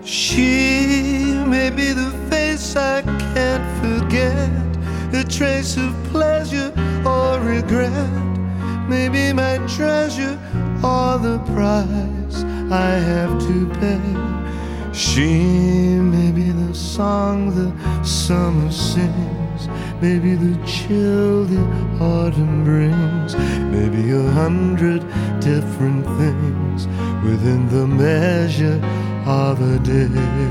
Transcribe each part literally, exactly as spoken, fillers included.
She may be the face I can't forget, a trace of pleasure or regret, maybe my treasure or the price I have to pay. She may be the song the summer sings, maybe the chill the autumn brings, maybe a hundred different things within the measure of a day.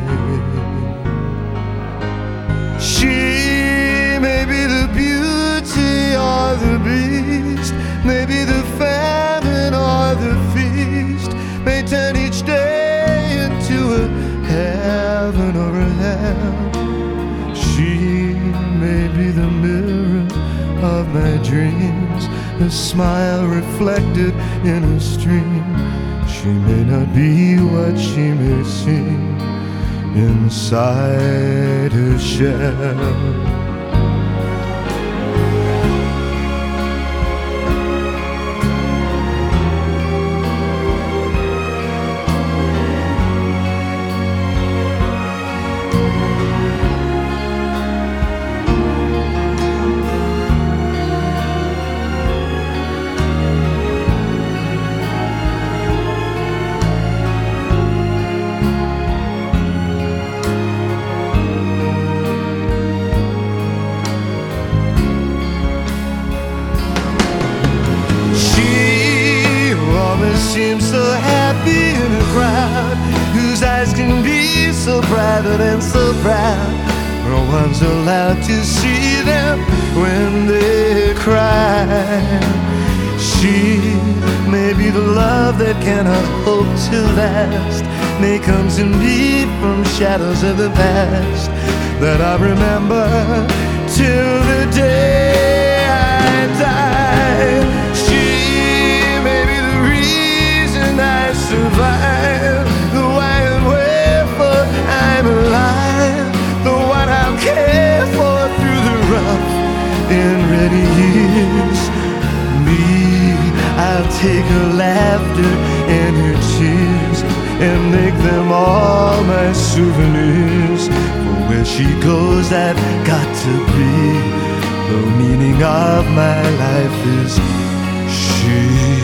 She may be the beauty or the beast, maybe the famine or the feast, may turn each day into a heaven or a hell. She may be the mirror of my dreams, a smile reflected in a stream. She may not be what she may seem inside her shell. Seems so happy in a crowd whose eyes can be so private and so proud. No one's allowed to see them when they cry. She may be the love that cannot hope to last, may come to me from shadows of the past that I remember till the day I die. I survive, the why and wherefore I'm alive, the one I'll care for through the rough and ready years. Me, I'll take her laughter and her tears and make them all my souvenirs. For where she goes I've got to be, the meaning of my life is she.